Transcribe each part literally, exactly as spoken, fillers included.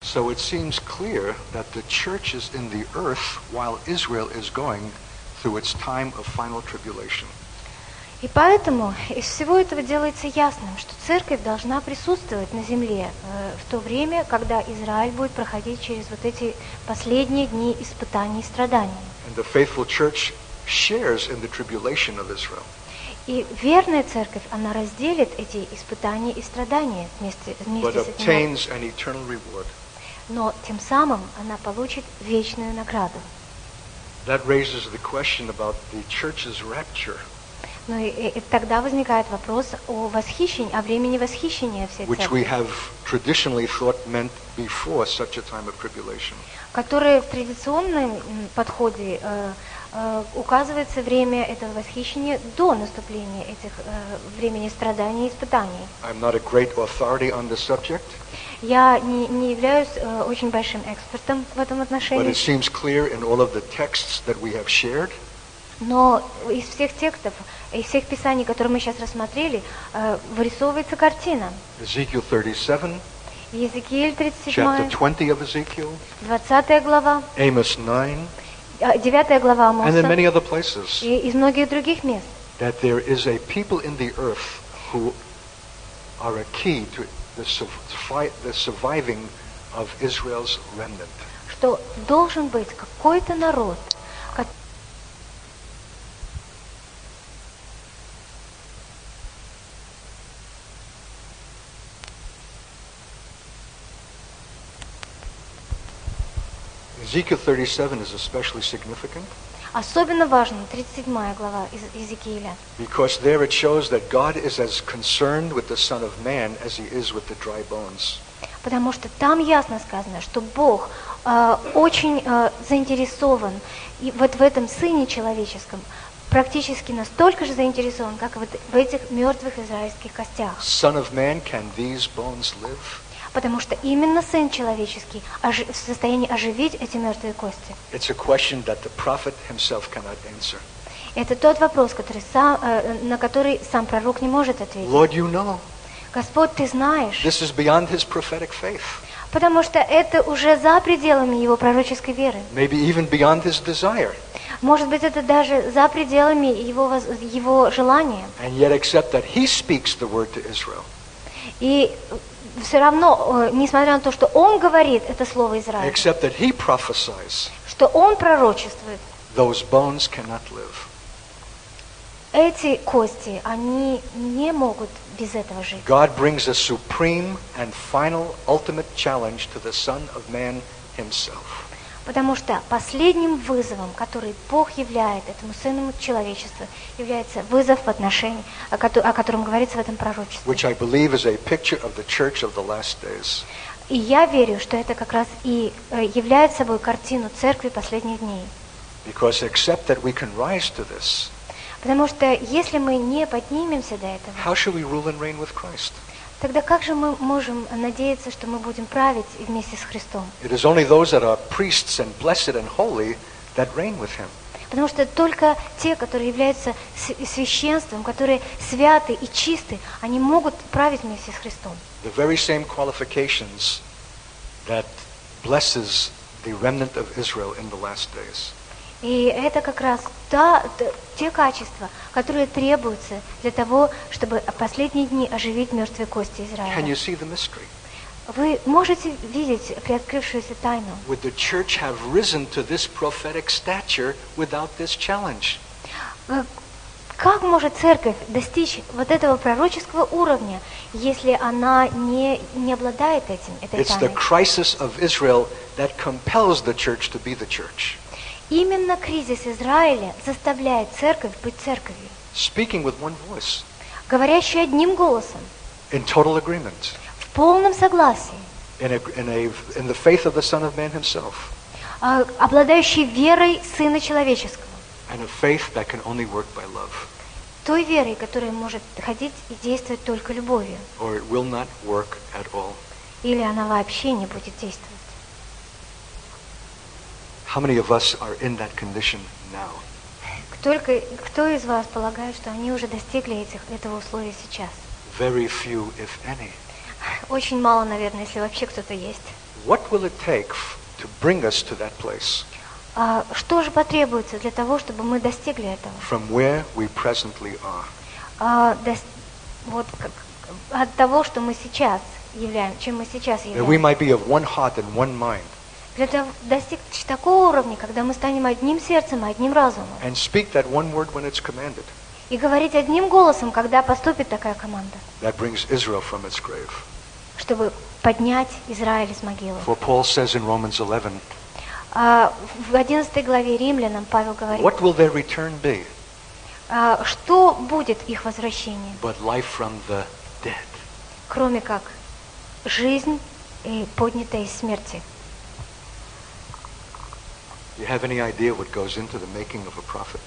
So it seems clear that the church is in the earth while Israel is going through its time of final tribulation. И поэтому из всего этого делается ясным, что церковь должна присутствовать на земле э, в то время, когда Израиль будет проходить через вот эти последние дни испытаний и страданий. And the faithful church shares in the tribulation of Israel. И верная церковь, она разделит эти испытания и страдания вместе, вместе But с этим. obtains an eternal reward. Но тем самым она получит вечную награду. That raises the question about the church's rapture, Но и, и, и тогда возникает вопрос о восхищении, о времени восхищения всей which we церкви, have traditionally thought meant before such a time of tribulation. которое в традиционном м, подходе э, э, указывается время этого восхищения до наступления этих э, времени страданий и испытаний. I'm not a great authority on the subject, Я не, не являюсь э, очень большим экспертом в этом but отношении, it seems clear in all of the texts that we have shared но из всех текстов, из всех писаний, которые мы сейчас рассмотрели, э, вырисовывается картина. Ezekiel thirty-seven, Иезекииль тридцать chapter семь, twenty of Ezekiel, двадцатая глава, Amos nine, э, девятая глава and in Амоса many other places, и из многих других мест. that there is a people in the earth who are a key to the, survi- the surviving of Israel's remnant. Что должен быть какой-то народ, ко- Ezekiel thirty-seven is especially significant особенно важна тридцать седьмая глава из Иезекииля, because there it shows that God is as concerned with the Son of Man as he is with the dry bones. потому что там ясно сказано, что Бог э, очень э, заинтересован и вот в этом Сыне Человеческом, практически настолько же заинтересован, как вот в этих мертвых израильских костях. Son of Man, can these bones live? Потому что именно Сын Человеческий ожи- в состоянии оживить эти мертвые кости. It's a question that the prophet himself cannot answer. Это тот вопрос, который сам, э, на который сам пророк не может ответить. Lord, you know. Господь, Ты знаешь, This is beyond his prophetic faith. потому что это уже за пределами его пророческой веры. Maybe even beyond his desire. Может быть, это даже за пределами его, воз- его желания. And yet accept that he speaks the word to Israel. И все равно, э, несмотря на то, что он говорит это слово Израилю, Except that he prophesies, что он пророчествует, those bones cannot live. эти кости, они не могут без этого жить. God brings a supreme and final ultimate challenge to the Son of Man himself. Потому что последним вызовом, который Бог являет этому Сыну Человечества, является вызов в отношении, о кото- о котором говорится в этом пророчестве. Which I believe is a picture of the church of the last days. И я верю, что это как раз и э, является собой картину церкви последних дней. Because except that we can rise to this, Потому что если мы не поднимемся до этого, how shall we rule and reign with Christ? тогда как же мы можем надеяться, что мы будем править вместе с Христом? It is only those that are priests and blessed and holy that reign with him. Потому что только те, которые являются с- священством, которые святы и чисты, они могут править вместе с Христом. The very same qualifications that blesses the remnant of Israel in the last days. И это как раз та, т- те качества, которые требуются для того, чтобы в последние дни оживить мертвые кости Can Израиля. you see the mystery? Вы можете видеть приоткрывшуюся тайну. Would the church have risen to this prophetic stature without this challenge? Э, Как может церковь достичь вот этого пророческого уровня, если она не, не обладает этим, этой It's the тайной? crisis of Israel that compels the church to be the church. Именно кризис Израиля заставляет церковь быть церковью, Speaking with one voice, говорящей одним голосом, in total agreement, в полном согласии, in, a, in, a, in the faith of the Son of Man himself, а, обладающей верой Сына Человеческого, and a faith that can only work by love, той верой, которая может ходить и действовать только любовью, or it will not work at all. или она вообще не будет действовать. How many of us are in that condition now? Только кто из вас полагает, что они уже достигли этих, этого условия сейчас? Very few, if any. Очень мало, наверное, если вообще кто-то есть. What will it take to bring us to that place? А что же потребуется для того, чтобы мы достигли этого? From where we presently are. А, дос- вот как, от того, что мы сейчас являем, чем мы сейчас That we являемся. might be of one heart and one mind. Для того, достичь такого уровня, когда мы станем одним сердцем и одним разумом. And speak that one word when it's commanded. И говорить одним голосом, когда поступит такая команда, That brings Israel from its grave. чтобы поднять Израиль из могилы. For Paul says in Romans eleven, А в одиннадцатой главе Римлянам Павел говорит, what will their return be а, что будет их возвращение, but life from the dead? кроме как жизнь, и поднятая из смерти. Do you have any idea what goes into the making of a prophet?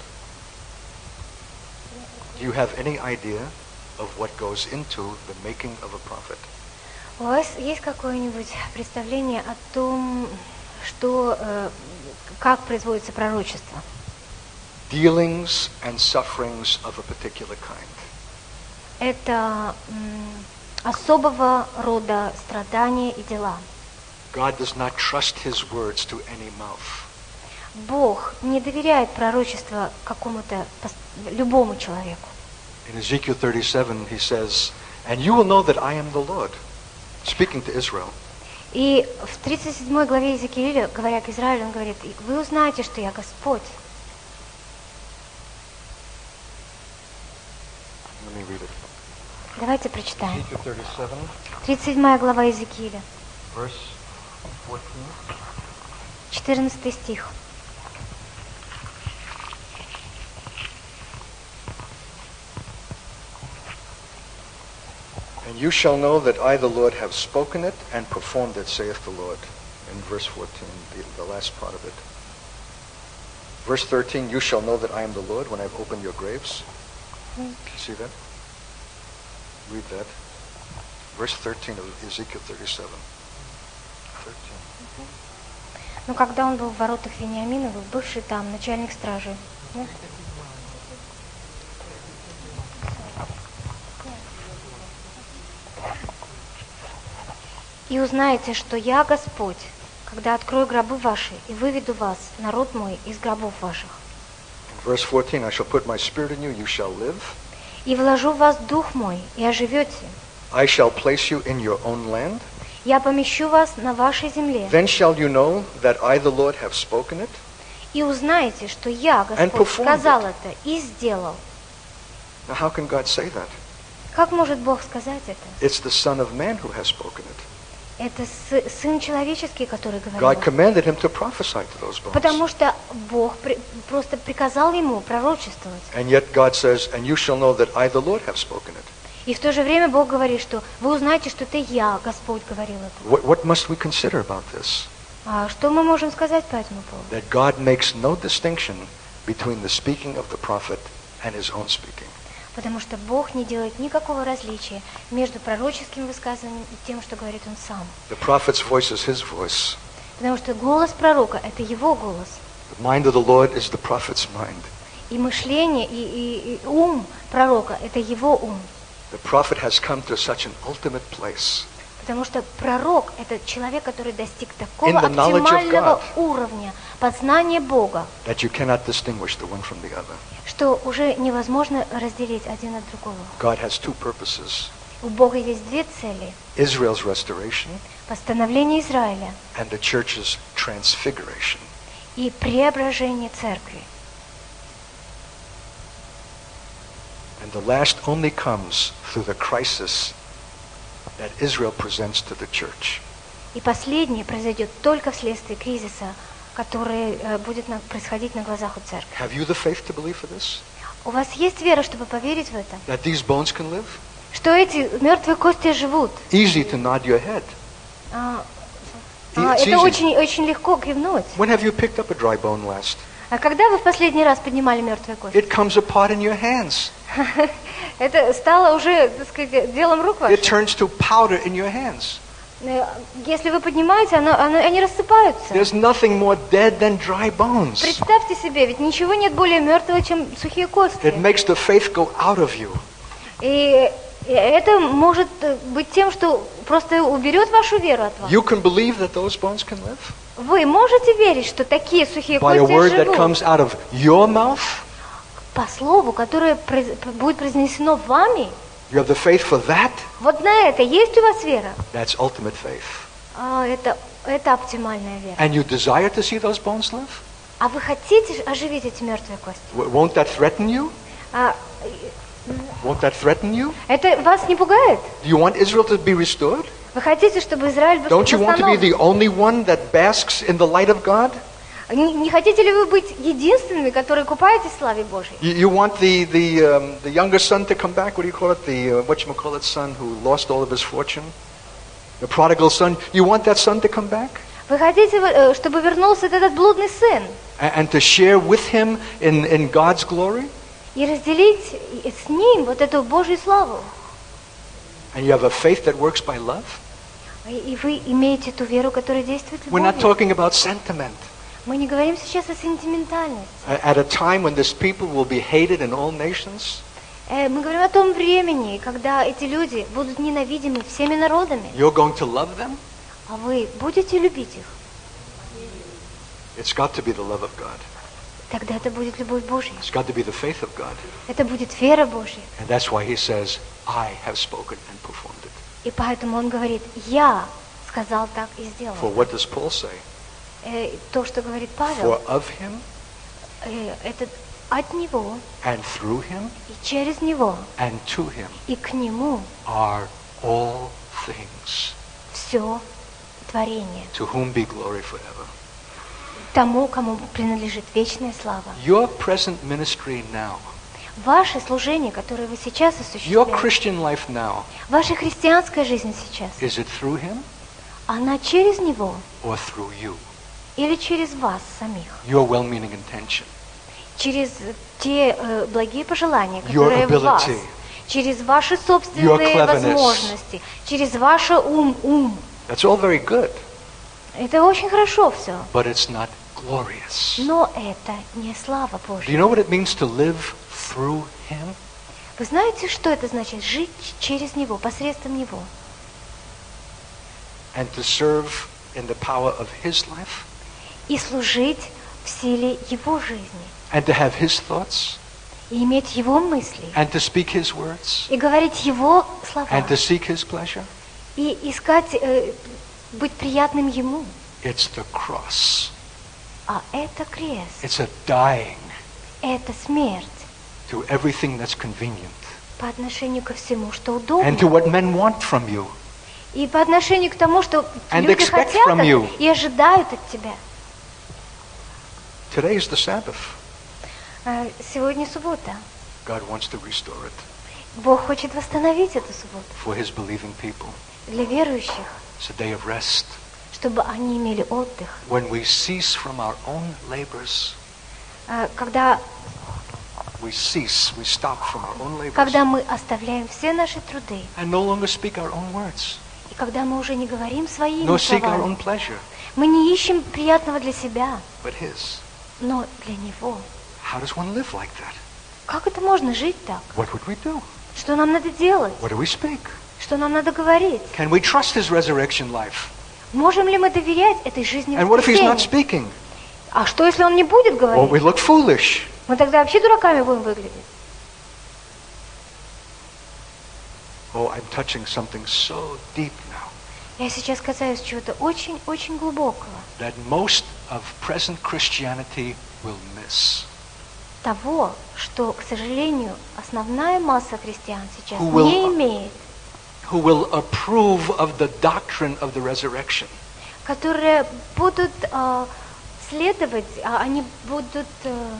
Do you have any idea of what goes into the making of a prophet? У вас есть какое-нибудь представление о том, что, э, как производится пророчество? Dealings and sufferings of a particular kind. Это м, особого рода страдания и дела. God does not trust his words to any mouth. Бог не доверяет пророчество какому-то пос- любому человеку. In Ezekiel thirty-seven, he says, "And you will know that I am the Lord," speaking to Israel. И в тридцать седьмой главе Иезекииля, говоря к Израилю, он говорит: «И вы узнаете, что я Господь». Let me read it. Давайте прочитаем. Ezekiel thirty-seven, тридцать седьмая глава Иезекииля, verse fourteen. четырнадцатый стих. And you shall know that I, the Lord, have spoken it and performed it, saith the Lord. In verse fourteen, the, the last part of it. Verse thirteen, you shall know that I am the Lord when I have opened your graves. See that? Read that. Verse thirteen of Ezekiel thirty-seven. thirteen. Но когда он был в воротах Вениаминовых, бывший там начальник стражи, да? И узнаете, что я Господь, когда открою гробы ваши и выведу вас, народ мой, из гробов ваших. Verse fourteen, I shall put my spirit in you, you shall live. И вложу в вас дух мой, и оживете. I shall place you in your own land. Я помещу вас на вашей земле. Then shall you know that I, the Lord, have spoken it. И узнаете, что я, And Господь, performed сказал it. это и сделал. Now, how can God say that? Как может Бог сказать это? It's the Son of Man who has spoken it. Это сы- Сын Человеческий, который говорил. God commanded him to prophesy to those bones. Потому что Бог при- просто приказал ему пророчествовать. And yet God says, and you shall know that I, the Lord, have spoken it. И в то же время Бог говорит, что вы узнаете, что это я, Господь, говорил это. What, what must we consider about this? А что мы можем сказать по этому поводу? That God makes no distinction between the speaking of the prophet and his own speaking. Потому что Бог не делает никакого различия между пророческим высказыванием и тем, что говорит Он сам. The prophet's voice is his voice. Потому что голос пророка – это его голос. The mind of the Lord is the prophet's mind. И мышление, и, и- и ум пророка – это его ум. The prophet has come to such an ultimate place Потому что пророк – это человек, который достиг такого In the knowledge of оптимального God. уровня познания Бога, that you cannot distinguish the one from the other. что уже невозможно разделить один от другого. God has two purposes. У Бога есть две цели – Israel's restoration восстановление Израиля and the church's transfiguration. и преображение церкви. And the last only comes through the crisis that Israel presents to the church. И последнее произойдет только вследствие кризиса, который э, будет на- происходить на глазах у церкви. Have you the faith to believe for this? У вас есть вера, чтобы поверить в это? That these bones can live? Что эти мертвые кости живут? Easy to nod your head. А, И- а, it's это easy. очень, очень легко кивнуть. When have you picked up a dry bone last? А когда вы в последний раз поднимали мертвые кости? It comes apart in your hands. Это стало уже, так сказать, делом рук It ваших. turns to powder in your hands. Э, Если вы поднимаете, оно, оно- они рассыпаются. There's nothing more dead than dry bones. Представьте себе, ведь ничего нет более мертвого, чем сухие кости. It makes the faith go out of you. И И это может быть тем, что просто уберет вашу веру от вас. You can believe that those bones can live? Вы можете верить, что такие сухие By a кости word that живут comes out of your mouth? по слову, которое произ- будет произнесено вами? You have the faith for that? Вот на это есть у вас вера? That's ultimate faith. А, это, это оптимальная вера. And you desire to see those bones live? А вы хотите оживить эти мертвые кости? W- Won't that threaten you? А, Won't that threaten you? это вас не пугает? Do you want Israel to be restored? Вы хотите, чтобы Израиль был Don't you want to be восстановлен? the only one that basks in the light of God? Не, не хотите ли вы быть единственными, которые купаетесь в славе Божьей? You, you want the the um, the younger son to come back? What do you call it? The uh, whatchamacallit son who lost all of his fortune, the prodigal son. You want that son to come back Вы хотите, э, чтобы вернулся этот блудный сын and, and to share with him in in God's glory? и разделить с ним вот эту Божью славу? And you have a faith that works by love? И и вы имеете ту веру, которая действует We're not любовью. talking about sentiment. Мы не говорим сейчас о сентиментальности. At a time when this people will be hated in all nations, Э, Мы говорим о том времени, когда эти люди будут ненавидимы всеми народами. you're going to love them? А вы будете любить их? It's got to be the love of God. Тогда это будет любовь Божья. It's got to be the faith of God. Это будет вера Божья. And that's why he says, I have spoken and performed it. И поэтому он говорит, я сказал так и сделал. For what does Paul say? Э, То, что говорит Павел, For of him э, это от него and through him и через него and to him и к нему are all things, все творение. to whom be glory forever. Тому, кому принадлежит вечная слава. Your present ministry now, Ваше служение, которое вы сейчас your осуществляете, Christian life now, ваша христианская жизнь сейчас, is it through him она через него or through you? или через вас самих? Your well-meaning intention, Через те э, благие пожелания, Your которые в вас, ability. через ваши Your собственные cleverness. возможности, через ваш ум, ум. that's all very good, Это очень хорошо все, but it's not glorious. но это не слава Do you Божья. know what it means to live through him? Вы знаете, что это значит? Жить через него, посредством него. And to serve in the power of his life? И служить в силе его жизни. And to have his thoughts? И иметь его мысли. And to speak his words? И говорить его слова. And to seek his pleasure? И искать, э, быть приятным ему. It's the cross. А это крест. It's a dying Это смерть to everything that's convenient. по отношению ко всему, что And удобно. to what men want from you. И по отношению к тому, что And люди expect хотят from you. и ожидают от тебя. Today is the Sabbath. А сегодня суббота. God wants to restore it Бог хочет восстановить эту субботу for his believing people. для верующих, It's a day of rest. чтобы они имели отдых. When we cease from our own labors, А Когда, we cease, we stop from our own labors, когда мы оставляем все наши труды, and no longer speak our own words, и когда мы уже не говорим своими nor seek our словами, own pleasure, мы не ищем приятного для себя, but his. но для Него. How does one live like that? Как это можно жить так? What would we do? Что нам надо делать? What do we speak? Что нам надо говорить? Can we trust his resurrection life? Можем ли мы доверять этой жизни And what if he's not воскресения? speaking? А что, если Он не будет Won't we говорить? look foolish? Мы тогда вообще дураками будем выглядеть. Oh, I'm touching something so deep now Я сейчас касаюсь чего-то очень-очень глубокого. that most of present Christianity will miss. Того, что, к сожалению, основная масса христиан сейчас Who will- не имеет, Who will approve of the doctrine of the resurrection, которые будут э, следовать, а они будут, э,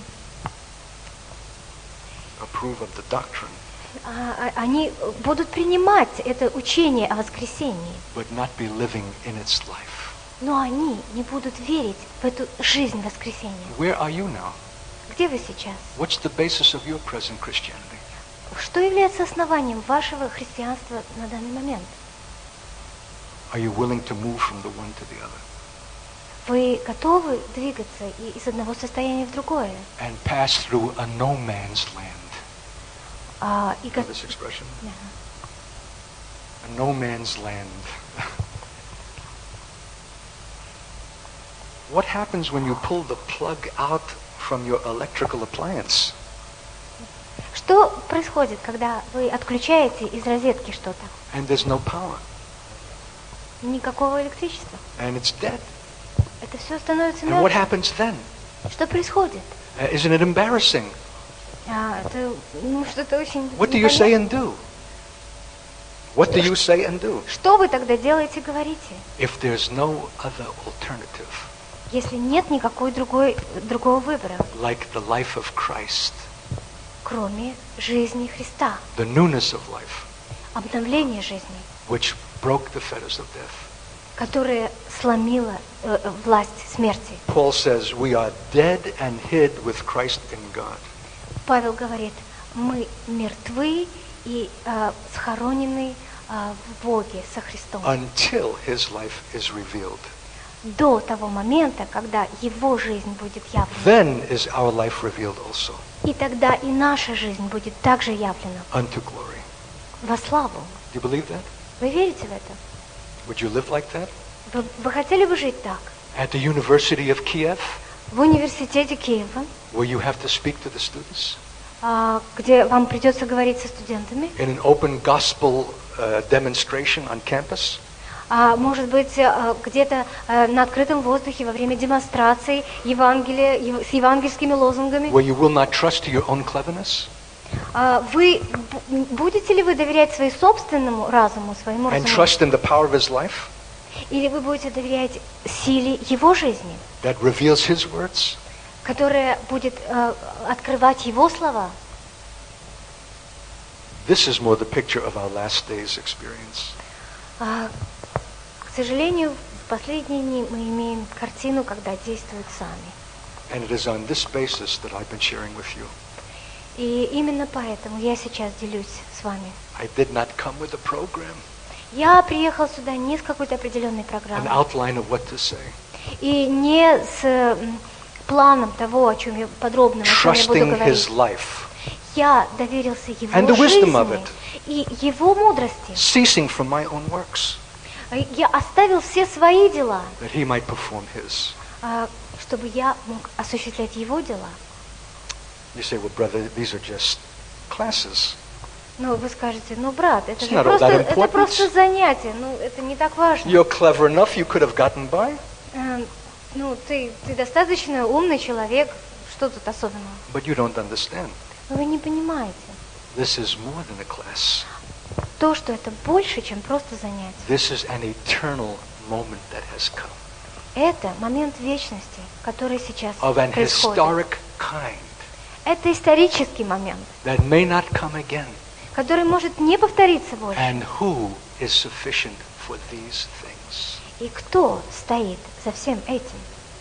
approve of the doctrine, а, а, они будут принимать это учение о воскресении, but not be living in its life. но они не будут верить в эту жизнь воскресения. Where are you now? Где вы сейчас? What's the basis of your present Christianity? Что является основанием вашего христианства на данный момент? Are you willing to move from the one to the other Вы готовы двигаться и из одного состояния в другое? and pass through a no man's land? А, и Know го- this expression? a no man's land. What happens when you pull the plug out from your electrical appliance? Что происходит, когда вы отключаете из розетки что-то? And there's no power. Никакого электричества. And it's dead. Это все становится And what мертвым. happens then? Что происходит? Uh, isn't it embarrassing? А, это ну, что-то очень What do you say непонятное. and do? What do you say and do? Что вы тогда делаете, говорите, If there's no other alternative, если нет никакой другой, другого выбора, like the life of Christ, кроме жизни Христа, the newness of life, обновления жизни, which broke the fetters of death. которое сломило э, э, власть смерти. Paul says we are dead and hid with Christ in God. Павел говорит, мы мертвы и э, схоронены э, в Боге со Христом. Until his life is revealed. До того момента, когда Его жизнь будет явлена. Then is our life revealed also И тогда и наша жизнь будет также явлена unto glory. во славу. Do you believe that? Вы верите в это? Would you live like that? Вы, вы хотели бы жить так? At the University of Kiev, В университете Киева, where you have to speak to the students а, где вам придется говорить со студентами, in an open gospel uh, demonstration on campus, а, может быть, а, где-то а, на открытом воздухе во время демонстраций Евангелия, ев- с евангельскими лозунгами, where you will not trust to your own cleverness а, вы бу- будете ли вы доверять своему собственному разуму, своему and разуму, trust in the power of his life или вы будете доверять силе Его жизни, that reveals his words? которая будет а, открывать Его слова? This is more the picture of our last days experience. А, к сожалению, в последние дни мы имеем картину, когда действуют сами. And it is on this basis that I've been sharing with you. И именно поэтому я сейчас делюсь с вами. I did not come with a program, Я приехал сюда не с какой-то определенной an программой, outline of what to say, и не с м, планом того, о чем я подробно, о чем я буду trusting говорить. his life, Я доверился Его And the wisdom of жизни it. и Его мудрости. ceasing from my own works, Я оставил все свои дела, that he might perform his. а, чтобы я мог осуществлять Его дела. You say, well, brother, these are just classes. Ну, вы скажете, ну, брат, это It's же not all просто, that это important. просто занятие, ну, это не так важно. You're clever enough, you could have gotten by, Эм, ну, ты, ты достаточно умный человек, что тут особенного? but you don't understand. Но вы не понимаете. This is more than a class. То, что это больше, чем просто занятие. This is an eternal moment that has come, Это момент вечности, который сейчас of an происходит. historic kind Это исторический момент, that may not come again. который может не повториться больше. And who is sufficient for these things? И кто стоит за всем этим?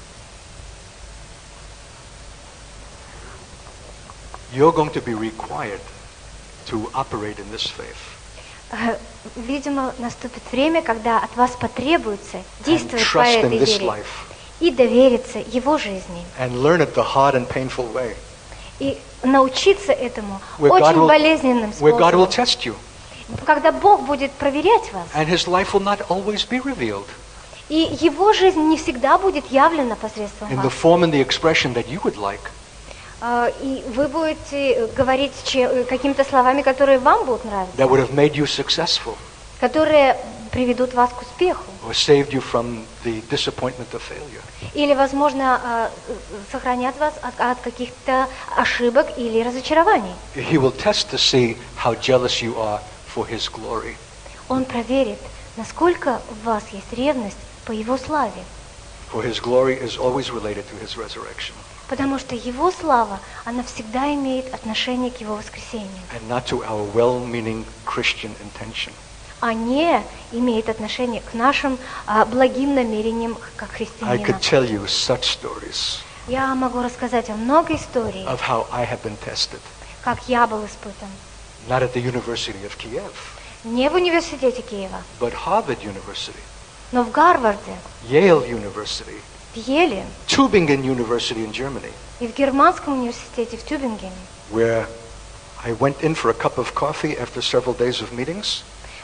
You're going to be required to operate in this faith Э, Видимо, наступит время, когда от вас потребуется and действовать по trust in этой this вере life и довериться Его жизни. and learn it the hard and painful way, И научиться этому where God очень will, болезненным where God will способом. test you, Когда Бог будет проверять вас, and His life will not always be revealed и Его жизнь не всегда будет явлена посредством in the вас. form and the expression that you would like, А, И вы будете говорить че- какими-то словами, которые вам будут that нравиться, would have made you successful которые приведут вас к успеху. or saved you from the disappointment of failure. Или, возможно, а, сохранят вас от, от каких-то ошибок или разочарований. He will test to see how jealous you are for His glory. Он проверит, насколько в вас есть ревность по Его славе. For His glory is always related to His resurrection Потому что Его слава, она всегда имеет отношение к Его воскресению, and not to our well-meaning Christian intention. а не имеет отношение к нашим а, благим намерениям как I христианина. could tell you such stories Я могу рассказать вам много историй, of how I have been tested, как я был испытан. not at the University of Kiev, Не в университете Киева, but Harvard University, но в Гарварде, Yale University, в Еле Tübingen University in Germany, и в Германском университете в Тюбингене, where I went in for a cup of coffee after several days of meetings,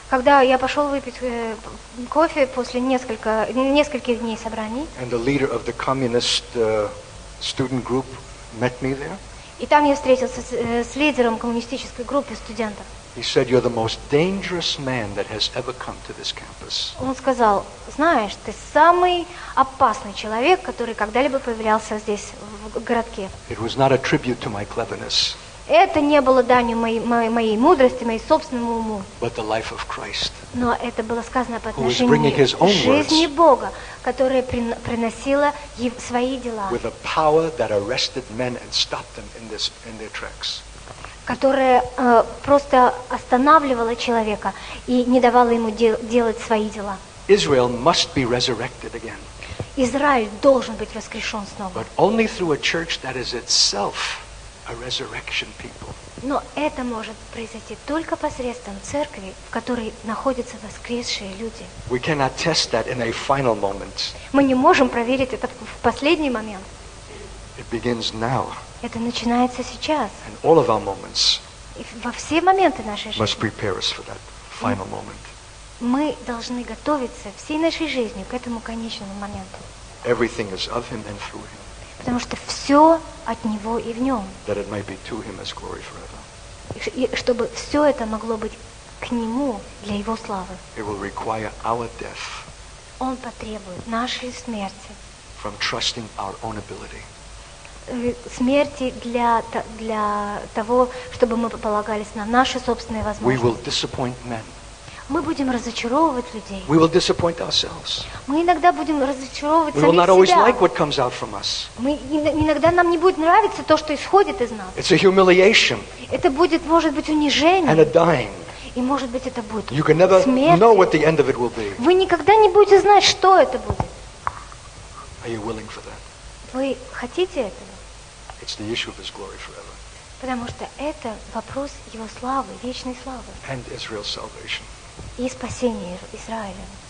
Когда я пошел выпить э, кофе после несколько, нескольких дней собраний, and the leader of the communist uh, student group met me there, и там я встретился с, э, с лидером коммунистической группы студентов, he said, "You're the most dangerous man that has ever come to this campus." он сказал: знаешь, ты самый опасный человек, который когда-либо появлялся здесь, в городке. It was not a tribute to my cleverness, Это не было данью моей, моей, моей мудрости, моей собственному уму, but the life of Christ, но это было сказано по Who was bringing his отношению own к жизни words. Бога, которая прин- приносила ев- свои дела, with a power that arrested men and stopped them in, this, in their tracks. которая э, просто останавливала человека и не давала ему дел- делать свои дела. Israel must be resurrected again, Израиль должен быть воскрешен снова. but only through a church that is itself a resurrection people. Но это может произойти только посредством церкви, в которой находятся воскресшие люди. We cannot test that in a final moment. Мы не можем проверить это в последний момент. It begins now, Это начинается сейчас. and all of our moments И во все моменты нашей must жизни prepare us for that final moment. мы должны готовиться всей нашей жизнью к этому конечному моменту. Everything is of him and through him, Потому что все от Него и в Нем. that it might be to him as glory forever. И ш- И чтобы все это могло быть к Нему для Его славы. It will require our death Он потребует нашей смерти. from trusting our own ability. Э, Смерти для, т- для того, чтобы мы полагались на наши собственные We will возможности. disappoint men. Мы будем разочаровывать людей. We will disappoint ourselves. Мы иногда будем разочаровывать We will not самих always себя. like what comes out from us. Мы, ин- иногда нам не будет нравиться то, что исходит из нас. It's a humiliation Это будет, может быть, and a унижение. dying. И, может быть, это будет You can never смерть. know what the end of it will be. Вы никогда не будете знать, что это будет. Are you willing for that? Вы хотите этого? It's the issue of his glory forever Потому что это вопрос Его славы, вечной славы and Israel's salvation. и спасения Израиля.